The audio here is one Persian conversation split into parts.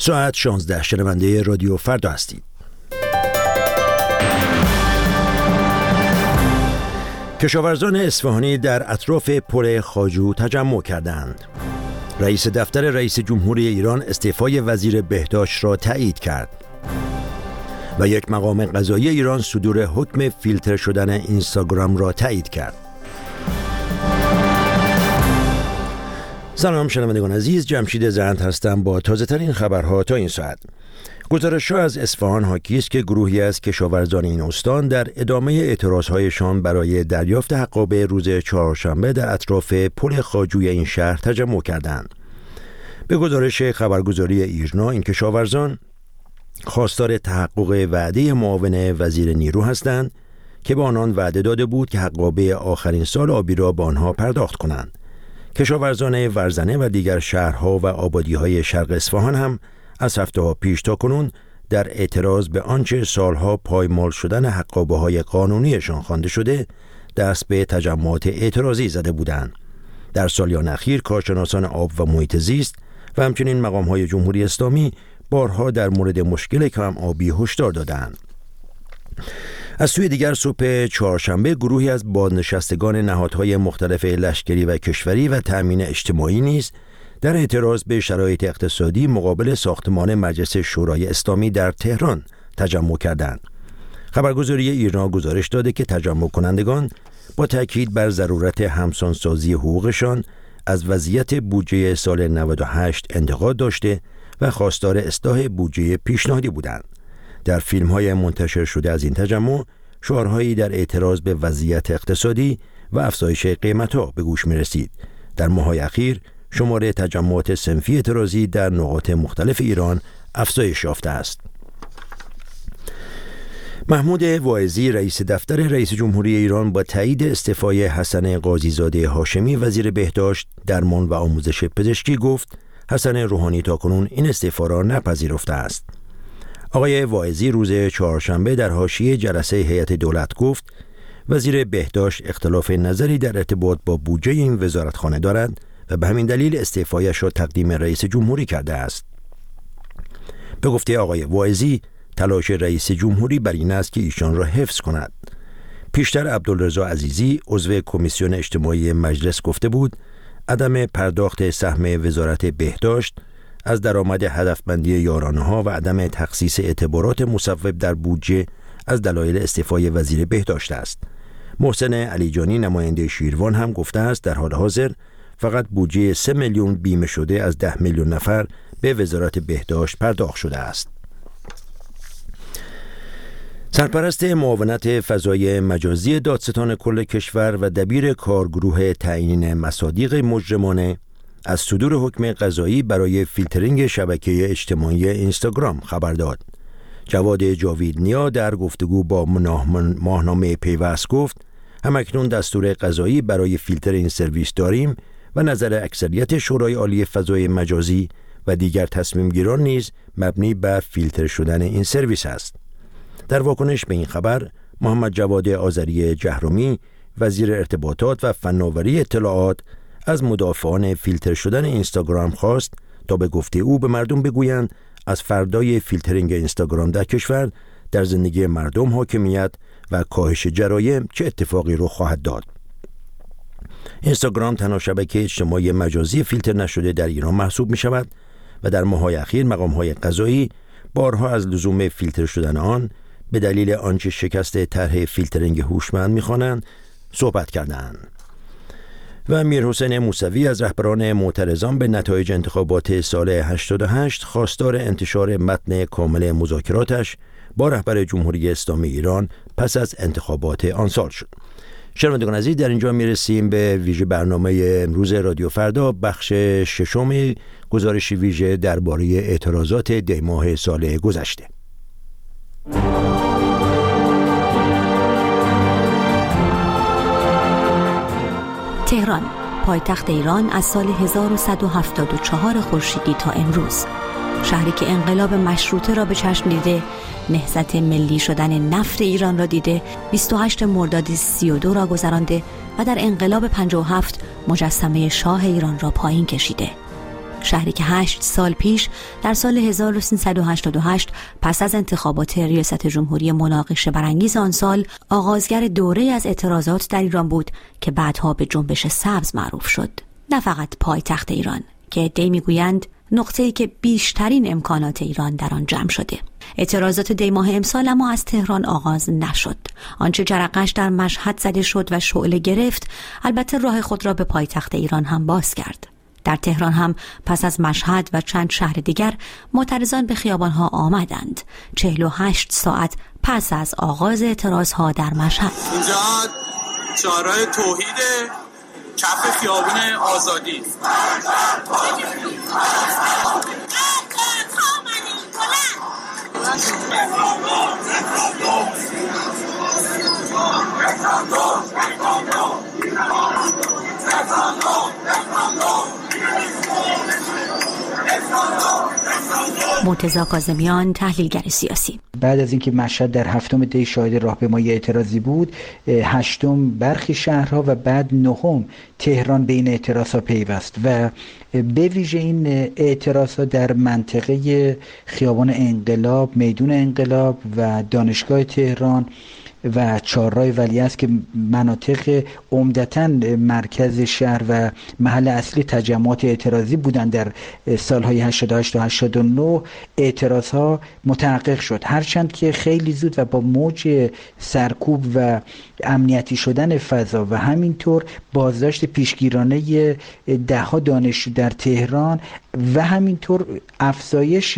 ساعت 16 شنونده رادیو فردا هستید. کشاورزان اصفهانی در اطراف پل خواجو تجمع کردند. رئیس دفتر رئیس جمهوری ایران استعفای وزیر بهداشت را تایید کرد و یک مقام قضایی ایران صدور حکم فیلتر شدن اینستاگرام را تایید کرد. سلام شنوندگان عزیز، جمشید زند هستم با تازه ترین خبرها تا این ساعت. گزارش‌ها از اصفهان حاکی است که گروهی از کشاورزان این استان در ادامه اعتراضهایشان برای دریافت حقابه روز چهارشنبه در اطراف پل خواجوی این شهر تجمع کردند. به گزارش خبرگزاری ایرنا، این کشاورزان خواستار تحقق وعده معاون وزیر نیرو هستند که به آنان وعده داده بود که حقابه آخرین سال آبی را به آنها پرداخت کنند. کشاورزان ورزنه و دیگر شهرها و آبادی‌های شرق اصفهان هم از هفته‌ها پیش تا کنون در اعتراض به آنچه سالها پایمال شدن حقابه‌های قانونیشان خوانده شده دست به تجمعات اعتراضی زده بودند. در سالیان اخیر کارشناسان آب و محیط زیست و همچنین مقام‌های جمهوری اسلامی بارها در مورد مشکل کم آبی هشدار دادند. از سوی دیگر صبح چهارشنبه گروهی از بازنشستگان نهادهای مختلف لشکری و کشوری و تأمین اجتماعی نیز در اعتراض به شرایط اقتصادی مقابل ساختمان مجلس شورای اسلامی در تهران تجمع کردند. خبرگزاری ایرنا گزارش داده که تجمع کنندگان با تأکید بر ضرورت همسانسازی حقوقشان از وضعیت بودجه سال 98 انتقاد داشته و خواستار اصلاح بودجه پیشنهادی بودند. در فیلم‌های منتشر شده از این تجمع شعارهایی در اعتراض به وضعیت اقتصادی و افزایش قیمت‌ها به گوش می‌رسید. در ماه‌های اخیر شمار تجمعات صنفی اعتراضی در نقاط مختلف ایران افزایش یافته است. محمود واعظی رئیس دفتر رئیس جمهوری ایران با تایید استعفای حسن قاضی‌زاده هاشمی وزیر بهداشت، درمان و آموزش پزشکی گفت حسن روحانی تاکنون این استعفا را نپذیرفته است. آقای واعظی روز چهارشنبه در حاشیه جلسه هیئت دولت گفت وزیر بهداشت اختلاف نظری در ارتباط با بودجه این وزارتخانه دارد و به همین دلیل استعفایش را تقدیم رئیس جمهوری کرده است. به گفته آقای واعظی تلاش رئیس جمهوری بر این است که ایشان را حفظ کند. پیشتر عبدالرضا عزیزی عضو کمیسیون اجتماعی مجلس گفته بود عدم پرداخت سهم وزارت بهداشت از درآمد هدفمندی یارانه‌ها و عدم تخصیص اعتبارات مصوب در بودجه از دلایل استعفای وزیر بهداشت است. محسن علیجانی نماینده شیروان هم گفته است در حال حاضر فقط بودجه 3 میلیون بیمه شده از 10 میلیون نفر به وزارت بهداشت پرداخت شده است. سرپرست معاونت فضای مجازی دادستان کل کشور و دبیر کارگروه تعیین مصادیق مجرمانه از صدور حکم قضایی برای فیلترینگ شبکه اجتماعی اینستاگرام خبر داد. جواد جاویدنیا در گفتگو با ماهنامه پیوست گفت همکنون دستور قضایی برای فیلتر این سرویس داریم و نظر اکثریت شورای عالی فضای مجازی و دیگر تصمیم گیران نیز مبنی بر فیلتر شدن این سرویس است. در واکنش به این خبر محمد جواد آذری جهرمی وزیر ارتباطات و فناوری اطلاعات از مدافعان فیلتر شدن اینستاگرام خواست تا به گفته او به مردم بگویند از فردای فیلترینگ اینستاگرام در کشور در زندگی مردم حاکمیت و کاهش جرایم چه اتفاقی رخ خواهد داد. اینستاگرام تنها شبکه اجتماعی مجازی فیلتر نشده در ایران محسوب می شود و در ماه‌های اخیر مقام‌های قضایی بارها از لزوم فیلتر شدن آن به دلیل آنچه شکست طرح فیلترینگ هوشمند می‌خوانند صحبت کردند. و میرحسین موسوی از رهبران معترضان به نتایج انتخابات سال 88 خواستار انتشار متن کامل مذاکراتش با رهبر جمهوری اسلامی ایران پس از انتخابات آن سال شد. شنوندگان عزیز، در اینجا میرسیم به ویژه برنامه امروز رادیو فردا، بخش ششم گزارش ویژه درباره اعتراضات دی ماه سال گذشته. تهران، پایتخت ایران از سال 1174 خورشیدی تا امروز، شهری که انقلاب مشروطه را به چشم دیده، نهضت ملی شدن نفت ایران را دیده، 28 مرداد 32 را گذرانده و در انقلاب 57 مجسمه شاه ایران را پایین کشیده. شهری که 8 سال پیش در سال 1388 پس از انتخابات ریاست جمهوری مناقشه برانگیز آن سال آغازگر دوره از اعتراضات در ایران بود که بعدها به جنبش سبز معروف شد. نه فقط پایتخت ایران که عده‌ای میگویند نقطه‌ای که بیشترین امکانات ایران در آن جمع شده. اعتراضات دی ماه امسال اما از تهران آغاز نشد. آنچه جرقه‌اش در مشهد زده شد و شعله گرفت، البته راه خود را به پایتخت ایران هم باز کرد. در تهران هم پس از مشهد و چند شهر دیگر معترضان به خیابان‌ها آمدند. 48 ساعت پس از آغاز اعتراض‌ها در مشهد. اینجا شعارهای توحید کف خیابان آزادی. مرتضی کاظمیان، تحلیلگر سیاسی: بعد از اینکه مشهد در 7 دی شاهد راهپیمایی اعتراضی بود، 8 برخی شهرها و بعد 9 تهران به این اعتراضها پیوست و به ویژه این اعتراضها در منطقه خیابان انقلاب، میدون انقلاب و دانشگاه تهران و چهارراه ولیعصر که مناطق عمدتاً مرکز شهر و محل اصلی تجمعات اعتراضی بودند در سالهای 88 تا 89 اعتراضها متحقق شد، هرچند که خیلی زود و با موج سرکوب و امنیتی شدن فضا و همینطور بازداشت پیشگیرانه دهها دانشجو در تهران و همینطور افزایش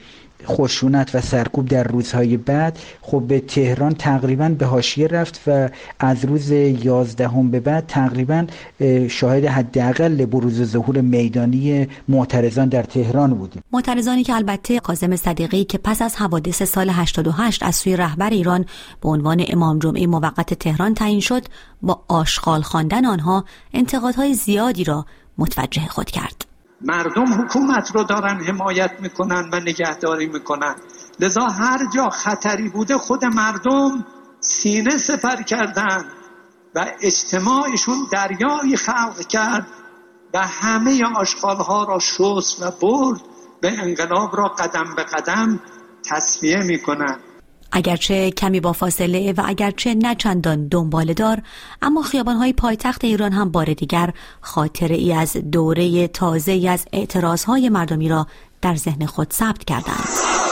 خشونت و سرکوب در روزهای بعد، خب به تهران تقریبا به حاشیه رفت و از روز 11 به بعد تقریبا شاهد حداقل بروز ظهور میدانی معترضان در تهران بودیم. معترضانی که البته کاظم صدیقی که پس از حوادث سال 88 از سوی رهبر ایران به عنوان امام جمعه موقت تهران تعیین شد، با آشغال خواندن آنها انتقادهای زیادی را متوجه خود کرد. مردم حکومت رو دارن حمایت میکنن و نگهداری میکنن، لذا هر جا خطری بوده خود مردم سینه سپر کردن و اجتماعشون دریایی خلق کرد و همه آشغالها را شست و برد به انقلاب را قدم به قدم تصفیه میکنن. اگرچه کمی با فاصله و اگرچه نه چندان دنباله دار، اما خیابان‌های پایتخت ایران هم بار دیگر خاطره ای از دوره تازه‌ای از اعتراض‌های مردمی را در ذهن خود ثبت کردند.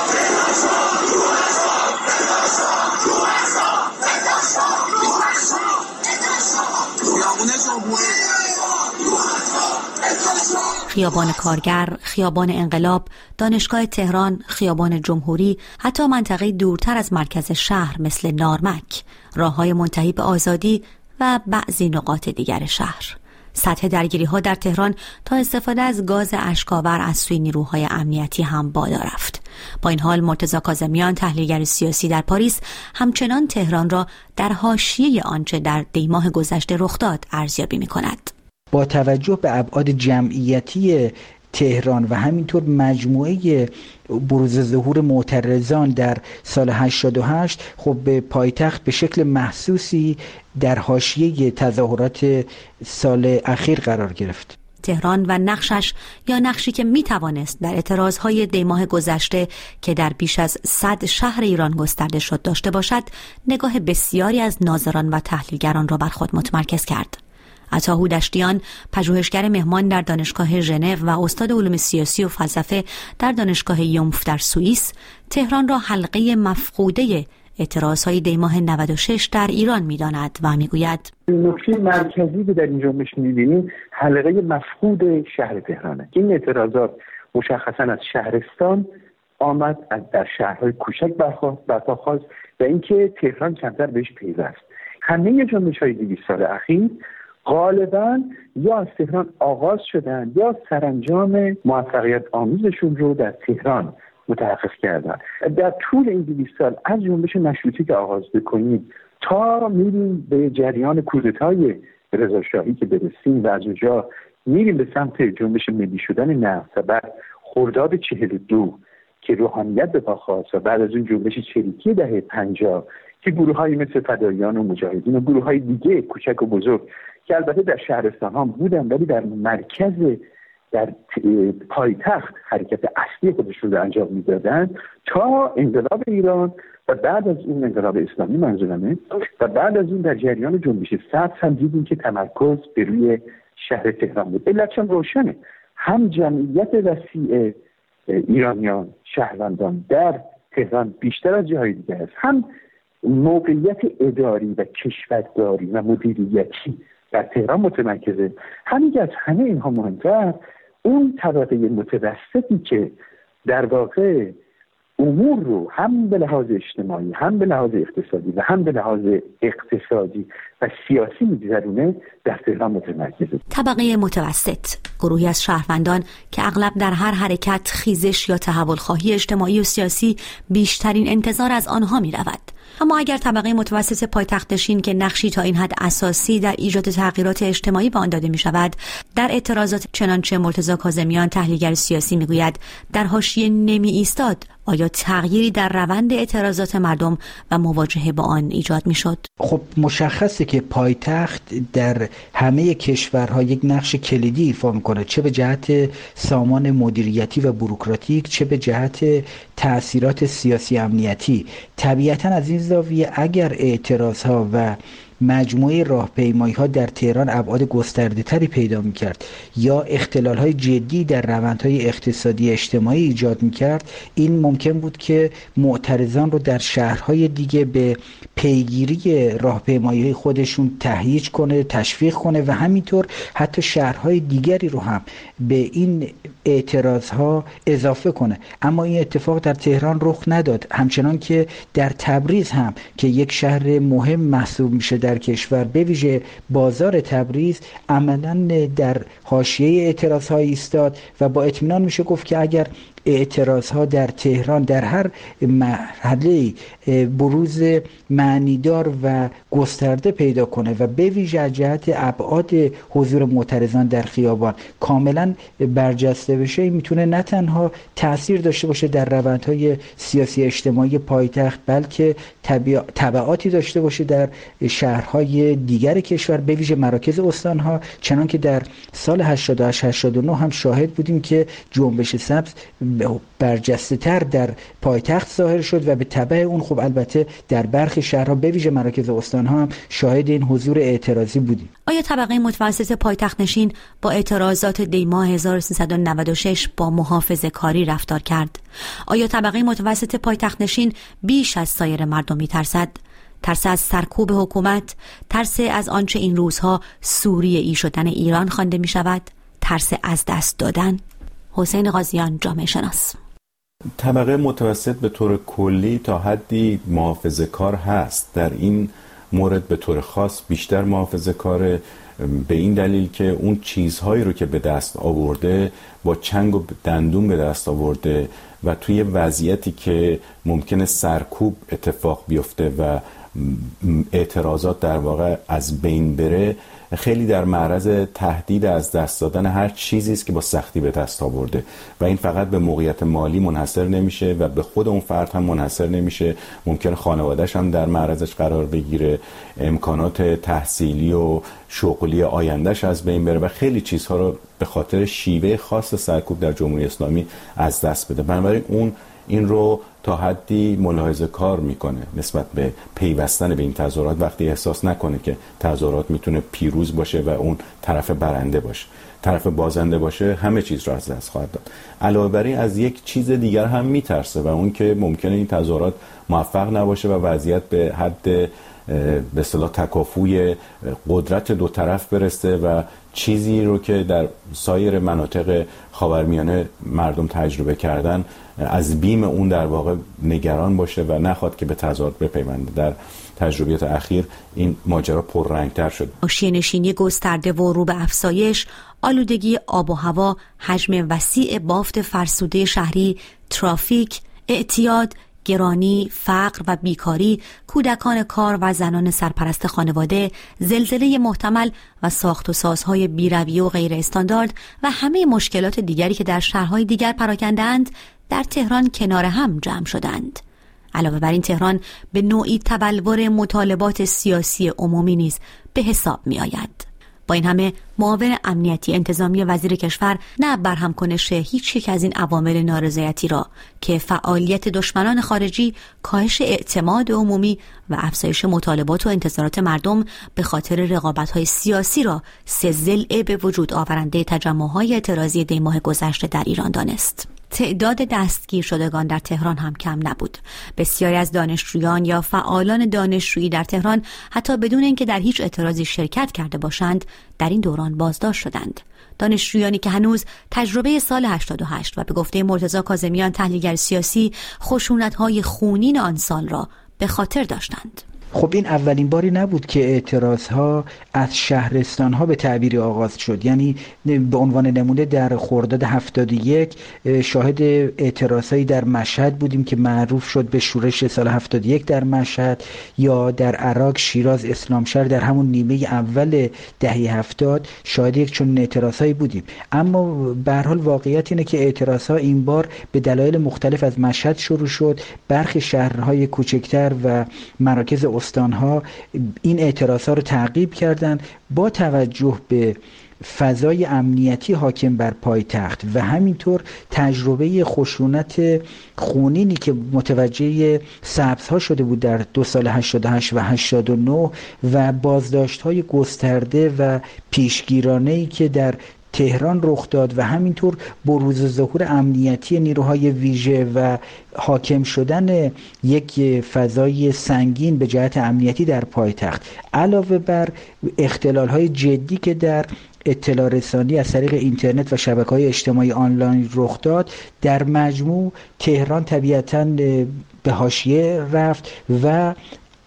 خیابان کارگر، خیابان انقلاب، دانشگاه تهران، خیابان جمهوری، حتی منطقه دورتر از مرکز شهر مثل نارمک، راه‌های منتهی به آزادی و بعضی نقاط دیگر شهر. سطح درگیری‌ها در تهران تا استفاده از گاز اشک‌آور از سوی نیروهای امنیتی هم بالا رفت. با این حال مرتضی کاظمیان، تحلیلگر سیاسی در پاریس، همچنان تهران را در حاشیه آنچه در دیماه گذشته رخ داد ارزیابی می‌کند. با توجه به ابعاد جمعیتی تهران و همینطور مجموعه بروز ظهور معترضان در سال 88، خب به پایتخت به شکل محسوسی در حاشیه تظاهرات سال اخیر قرار گرفت. تهران و نقشش، یا نقشی که میتوانست در اعتراضهای دیماه گذشته که در بیش از 100 شهر ایران گسترده شد داشته باشد، نگاه بسیاری از ناظران و تحلیلگران را بر خود متمرکز کرد. عطا هودشتیان، پژوهشگر مهمان در دانشگاه ژنو و استاد علوم سیاسی و فلسفه در دانشگاه یومف در سوئیس، تهران را حلقه مفقوده اعتراضهای دیماه 96 در ایران می‌داند و می‌گوید نکته مرکزی که در این جنبش می‌بینیم حلقه مفقود شهر تهرانه. این اعتراضات مشخصاً از شهرستان آمد، از در شهرهای کوچک برخاست و اینکه تهران کمتر بهش پیوست. همه جنبش‌های 200 سال اخیر غالباً یا از تهران آغاز شدن یا سرانجام موفقیت آمیزشون رو در تهران متحقق کردن. در طول این 200 سال از جنبش مشروطه که آغاز بکنیم تا میریم به جریان کودتای رضا شاهی که برسیم و از اونجا میریم به سمت جنبش ملی شدن نفت و بعد خرداد 42 که روحانیت به پا خواست و بعد از اون جنبش چریکی دهه 50 که گروه‌های مثل فداییان و مجاهدین و گروه‌های دیگه کوچک و بزرگ که البته در شهرستان ها بودن ولی در مرکز در پایتخت حرکت اصلی خودشون رو انجام میدادن تا انقلاب ایران و بعد از اون انقلاب اسلامی منظورمه و بعد از اون در جریان جنبش سبز هم دیدیم که تمرکز به روی شهر تهران بود. علتش هم روشنه، هم جمعیت وسیع ایرانیان شهروندان در تهران بیشتر از جاهای دیگه است، هم موقعیت اداری و کشورداری و مدیریتی در تهران متمرکزه. همین از همه اینها مهمتر اون طبقه متوسطی که در واقع امور رو هم به لحاظ اجتماعی هم به لحاظ اقتصادی و هم به لحاظ اقتصادی و سیاسی می‌گذرونه در تهران متمرکزه. طبقه متوسط، گروهی از شهروندان که اغلب در هر حرکت، خیزش یا تحول خواهی اجتماعی و سیاسی بیشترین انتظار از آنها می‌رود. اما اگر طبقه متوسط پایتخت نشین که نقشی تا این حد اساسی در ایجاد تغییرات اجتماعی به آن داده می‌شود، در اعتراضات چنانچه مرتضی کاظمیان تحلیلگر سیاسی می‌گوید در حاشیه نمی ایستاد، آیا تغییری در روند اعتراضات مردم و مواجهه با آن ایجاد می‌شد؟ خب مشخصه که پایتخت در همه کشورها یک نقش کلیدی ایفا می‌کنه، چه به جهت سامان مدیریتی و بوروکراتیک، چه به جهت تأثیرات سیاسی امنیتی. طبیعتاً از این زاویه اگر اعتراضها و مجموعه راهپیمایی‌ها در تهران ابعاد گسترده‌تری پیدا می‌کرد یا اختلال‌های جدی در روندهای اقتصادی اجتماعی ایجاد می‌کرد، این ممکن بود که معترضان رو در شهرهای دیگه به پیگیری راهپیمایی‌های خودشون تهییج کنه، تشویق کنه و همینطور حتی شهرهای دیگری رو هم به این اعتراضها اضافه کنه. اما این اتفاق در تهران رخ نداد، همچنان که در تبریز هم که یک شهر مهم محسوب میشه در کشور، به ویژه بازار تبریز عملاً در حاشیه اعتراض‌ها ایستاد و با اطمینان میشه گفت که اگر اعتراض‌ها در تهران در هر مرحله بروز معنیدار و گسترده پیدا کنه و به ویژه از جهت ابعاد حضور معترضان در خیابان کاملا برجسته بشه، میتونه نه تنها تأثیر داشته باشه در روندهای سیاسی اجتماعی پایتخت، بلکه تبعاتی داشته باشه در شهرهای دیگر کشور، به ویژه مراکز استانها، چنان که در سال 88-89 هم شاهد بودیم که جنبش سبز برجسته تر در پایتخت ظاهر شد و به تبع اون خب البته در برخی شهرها به ویژه مراکز استانها هم شاهد این حضور اعتراضی بودیم. آیا طبقه متوسط پایتخت نشین با اعتراضات دی ماه 1396 با محافظه کاری رفتار کرد؟ آیا طبقه متوسط پایتخت نشین بیش از سایر مردم می‌ترسد؟ ترس از سرکوب حکومت، ترس از آنچه این روزها سوریه‌ای شدن ایران خوانده می‌شود، ترس از دست دادن؟ حسین قاضیان، جامعه شناس. طبقه متوسط به طور کلی تا حدی محافظه‌کار هست، در این مورد به طور خاص بیشتر محافظه‌کار، به این دلیل که اون چیزهایی رو که به دست آورده با چنگ و دندون به دست آورده و توی وضعیتی که ممکنه سرکوب اتفاق بیفته و اعتراضات در واقع از بین بره، خیلی در معرض تهدید از دست دادن هر چیزی است که با سختی به دست آورده و این فقط به موقعیت مالی منحصر نمیشه و به خود اون فرد هم منحصر نمیشه، ممکن خانواده‌اش هم در معرضش قرار بگیره، امکانات تحصیلی و شغلی آیندهش از بین بره و خیلی چیزها رو به خاطر شیوه خاص سرکوب در جمهوری اسلامی از دست بده. بنابراین اون این رو تا حدی ملاحظه کار میکنه نسبت به پیوستن به این تظاهرات، وقتی احساس نکنه که تظاهرات میتونه پیروز باشه و اون طرف برنده باشه، طرف بازنده باشه، همه چیز را از دست خواهد داد. علاوه بر این از یک چیز دیگر هم میترسه و اون که ممکنه این تظاهرات موفق نباشه و وضعیت به حد به اصطلاح تکافوی قدرت دو طرف برسه و چیزی رو که در سایر مناطق خاورمیانه مردم تجربه کردن از بیم اون در واقع نگران باشه و نخواد که به تظاهرات بپیونده. در تجربیات اخیر این ماجرا پررنگ‌تر شد. حاشیه نشینی گسترده و رو به افزایش، آلودگی آب و هوا، حجم وسیع بافت فرسوده شهری، ترافیک، اعتیاد، گرانی، فقر و بیکاری، کودکان کار و زنان سرپرست خانواده، زلزله محتمل و ساخت و سازهای بی‌رویه و غیر استاندارد و همه مشکلات دیگری که در شهرهای دیگر پراکنده‌اند در تهران کنار هم جمع شدند. علاوه بر این تهران به نوعی تبلور مطالبات سیاسی عمومی نیز به حساب می آید. با این همه معاون امنیتی انتظامی وزیر کشور نه برهم کنش هیچ یک از این عوامل نارضایتی را که فعالیت دشمنان خارجی، کاهش اعتماد عمومی و افزایش مطالبات و انتظارات مردم به خاطر رقابت‌های سیاسی را سه ضلع به وجود آورنده تجمع‌های اعتراضی دی ماه گذشته در ایران دانست. تعداد دستگیر شدگان در تهران هم کم نبود. بسیاری از دانشجویان یا فعالان دانشجویی در تهران حتی بدون اینکه در هیچ اعتراضی شرکت کرده باشند در این دوران بازداشت شدند. دانشجویانی که هنوز تجربه سال 88 و به گفته مرتضی کاظمیان تحلیلگر سیاسی خشونت‌های خونین آن سال را به خاطر داشتند. خب این اولین باری نبود که اعتراضها از شهرستانها به تعبیری آغاز شد. یعنی به عنوان نمونه در خرداد 71 شاهد اعتراضهایی در مشهد بودیم که معروف شد به شورش سال 71 در مشهد، یا در عراق شیراز اسلامشهر در همون نیمه اول دهه 70 شاهد یک چنین اعتراضهایی بودیم. اما به هر حال واقعیت اینه که اعتراضها این بار به دلایل مختلف از مشهد شروع شد. برخی شهرهای کوچکتر و مراکز استانها این اعتراضها رو تعقیب کردند با توجه به فضای امنیتی حاکم بر پایتخت و همینطور تجربه خشونت خونینی که متوجه سبزها شده بود در 2 سال 88 و 89 و بازداشت‌های گسترده و پیشگیرانه‌ای که در تهران رخ داد و همینطور بروز ظهور امنیتی نیروهای ویژه و حاکم شدن یک فضای سنگین به جهت امنیتی در پایتخت، علاوه بر اختلال‌های جدی که در اطلاع رسانی از طریق اینترنت و شبکه‌های اجتماعی آنلاین رخ داد، در مجموع تهران طبیعتاً به حاشیه رفت و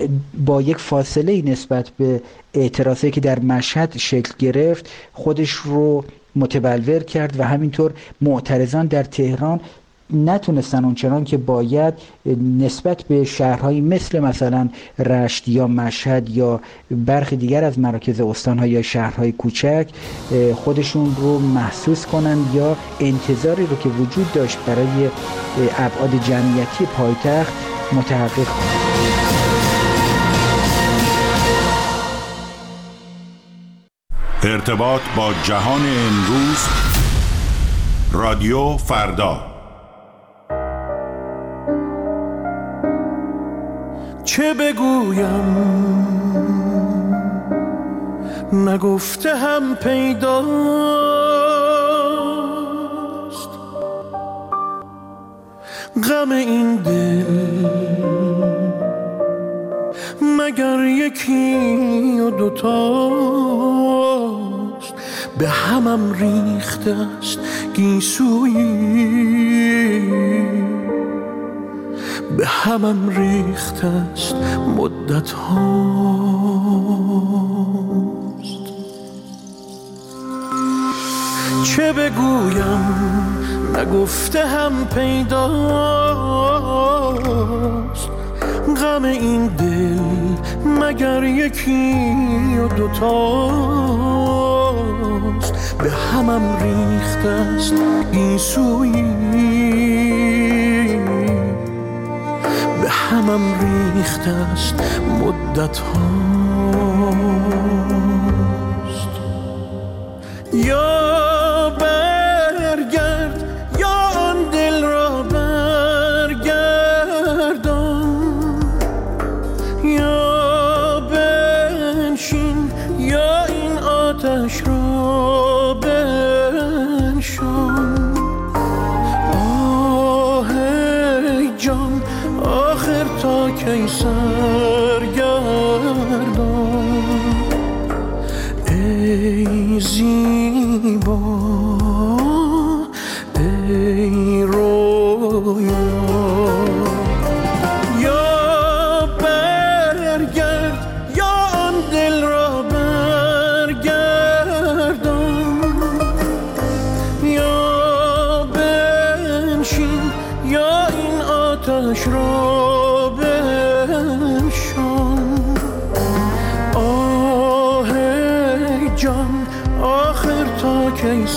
با یک فاصله نسبت به اعتراضی که در مشهد شکل گرفت خودش رو متبلور کرد و همینطور معترضان در تهران نتونستن اونچنان که باید نسبت به شهرهایی مثلا رشت یا مشهد یا برخی دیگر از مراکز استان‌ها یا شهرهای کوچک خودشون رو محسوس کنن یا انتظاری رو که وجود داشت برای ابعاد جمعیتی پایتخت متحقق کنن. ارتباط با جهان امروز، رادیو فردا. چه بگویم نگفته هم پیداست، غم این دل مگر یکی و دوتاست، به همم ریخته است گیسویی، به همم ریخته است مدت هاست. چه بگویم نگفته هم پیداست، غم این دل مگر یکی و دوتاست، به همم ریخته است گیسویی، به همم ریخته است مدت هاست. یا برگرد یا آن دل را برگردان، یا بنشین یا این آتش را بنشان. آه ای جان آخر تا کی سرگردان، ای زیبا ای رویا. یا برگرد یا آن دل را برگردان، یا بنشین یا این آتش را بنشان. آه ای جان آخر تا کی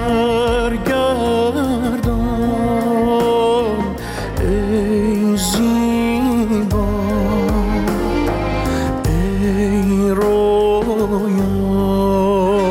سرگردان، ای زیبا ای رویا.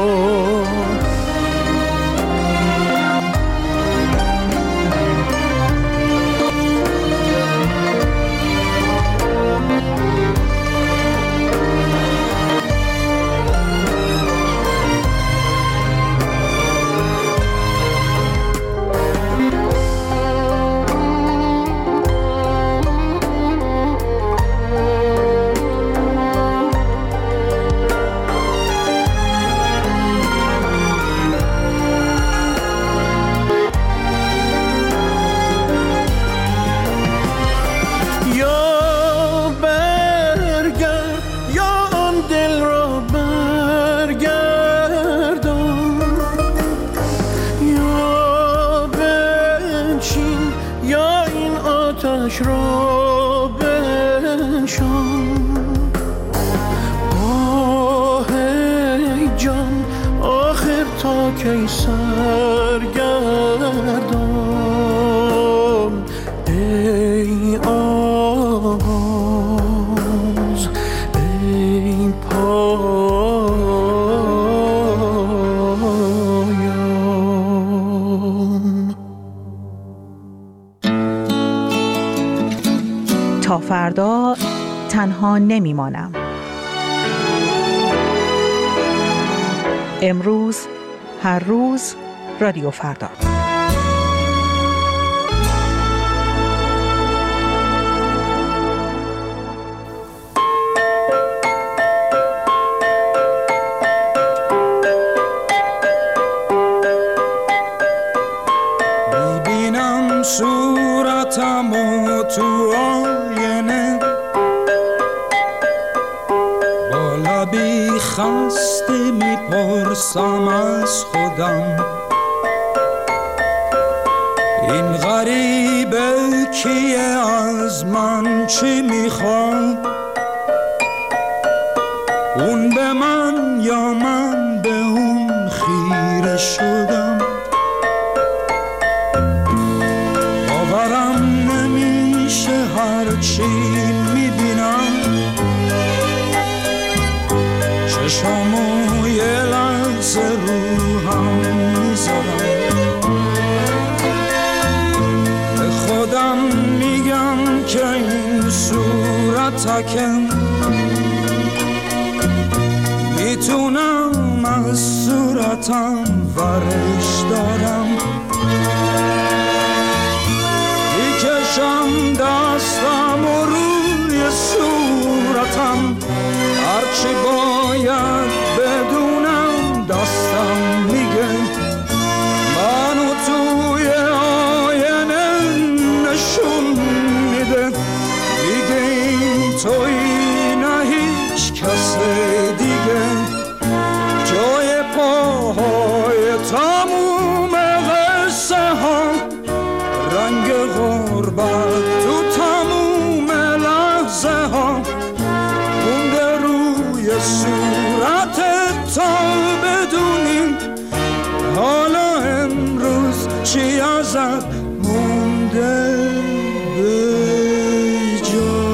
یا این آتش را بنشان. آه ای جان آخر تا کی سرگردان، ای آغاز ای پایان. تا فردا تنها نمیمانم. امروز، هر روز، رادیو فردا. میبینم صورتمو تو آینه، با لبی خسته میپرسم از خودم این غریبه کیه، از من چی میخواد، اون به من یا من به اون خیره شدم. باورم نمیشه هرچی میبینم، چشامو یه لحظه رو هم میذارم، به خودم میگم که این صورتکم میتونم از صورتم ورش دارم، میکشم دستم و روی صورتم، هرچی باید بدونم دستم میگه، منو توی آینه نشون میده، میگه این تویی نه هیچ کس دیگه، جای پاهای تموم قصه ها، رنگ غربت تو تموم لحظه ها، مونده روی صورتت تا بدونیم حالا امروز چی ازت مونده به جا.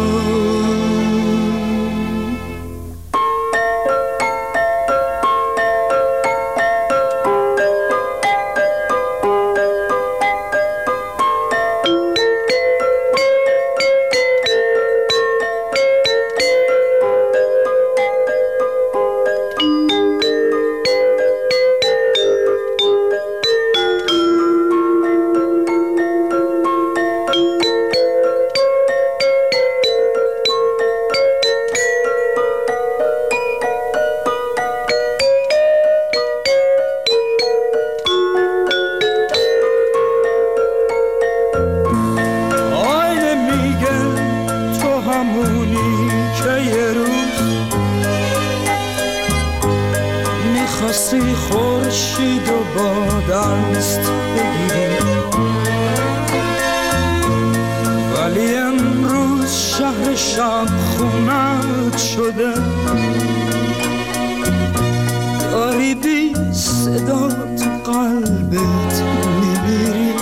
میخواستی خورشید و با دست بگیری، ولی امروز شهر شب خونت شده، داری بی صدا تو قلبت میمیری،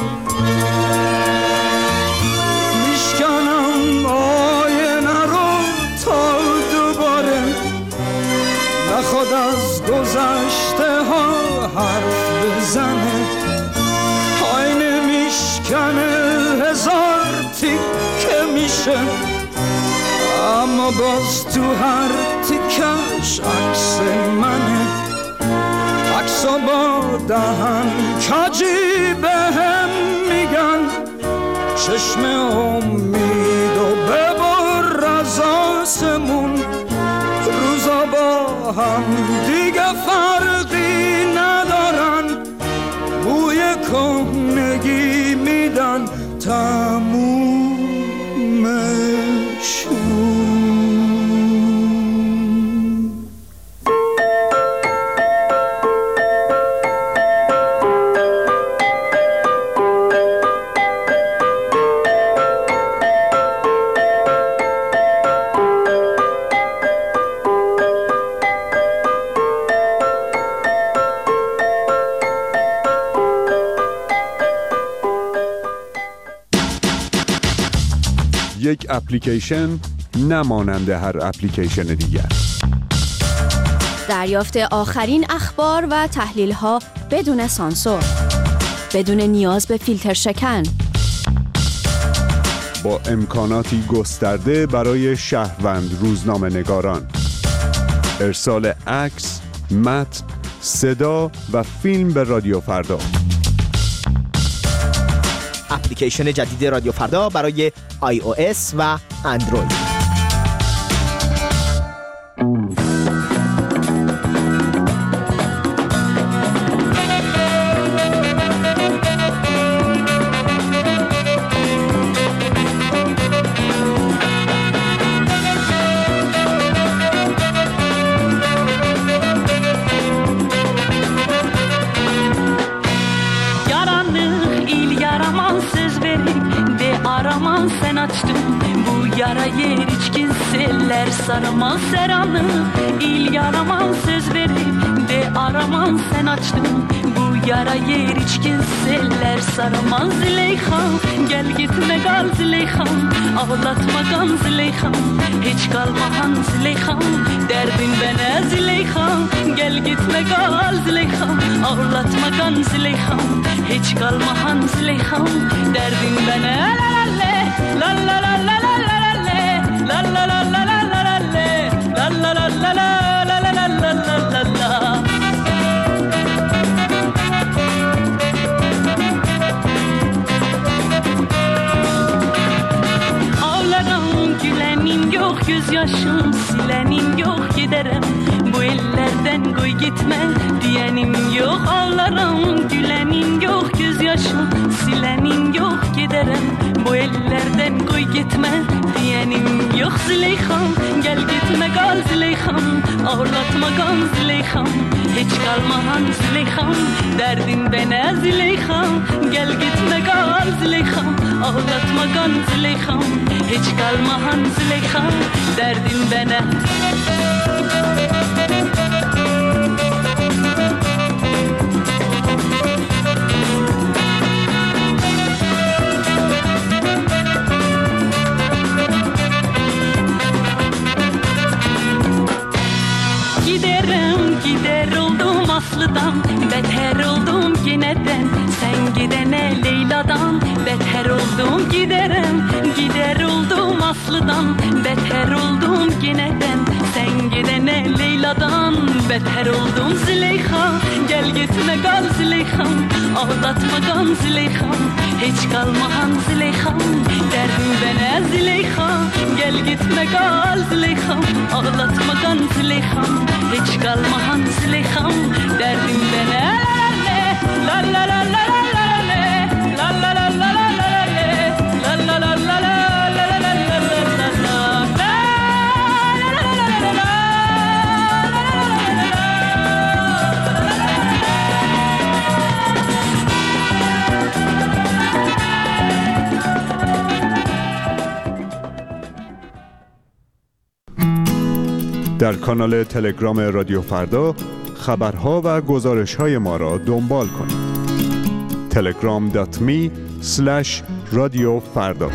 میشکنم آینه رو تا دوباره نخواد از گذشته ها حرف بزنه، آینه میشکنه هزار تیکه میشه، اما باز تو هر تیکش عکس منه، عکسا با دهن کجی به هم میگن، چشم امید و ببر از آسمون، روزا با هم دیگه فرقی ندارن، بوی کهنگی میدن تمومشون. یک اپلیکیشن نمانند هر اپلیکیشن دیگر. دریافت آخرین اخبار و تحلیل‌ها بدون سانسور، بدون نیاز به فیلتر شکن، با امکاناتی گسترده برای شهروند روزنامه‌نگاران، ارسال عکس، متن، صدا و فیلم به رادیو فردا. اپلیکیشن جدید رادیو فردا برای iOS و اندروید. Yarayı içkin seller sarmaz seranı, il yaraman söz verip de araman sen açtın. Bu yarayı içkin seller sarmaz Züleyxam, gel gitme kal Züleyxam, ağlatma kan Züleyxam, hiç kalmahan Züleyxam, derdin bana Züleyxam, gel gitme kal Züleyxam, ağlatma kan Züleyxam, hiç kalmahan Züleyxam, derdin bana la la la la la la la. La la la la la la la la la la la la la la la la. Ağlarım gülenim yok, gözyaşım silenim yok, giderim bu ellerden koy gitme diyenim yok. Ağlarım gülenim yok, gözyaşım silenim yok, giderim bu ellerden koy gitme diyenim yok. Züleyxam gel gitme kal Züleyxam, ağlatma kan Züleyxam, hiç kalmahan Züleyxam, derdin bana Züleyxam, gel gitme kal Züleyxam, ağlatma kan Züleyxam, hiç kalmahan Züleyxam, derdin bana. Beter oldum yeniden sen gidene Leyla'dan, beter oldum gider oldum Aslı'dan, beter oldum yeniden sen gidene Leyla'dan, beter oldum Züleyxa, gel gitme kal Züleyxa, ağlatma kan Züleyxa, hiç kalmahan Züleyxa, derdin bana Züleyxa, gel gitme kal Züleyxa, ağlatma kan Züleyxa, hiç kalmahan Züleyxa, derdin bana la la la la la la la la la la la la la la la. در کانال تلگرام رادیو فردا خبرها و گزارش‌های ما را دنبال کنید. telegram.me/رادیو فردا.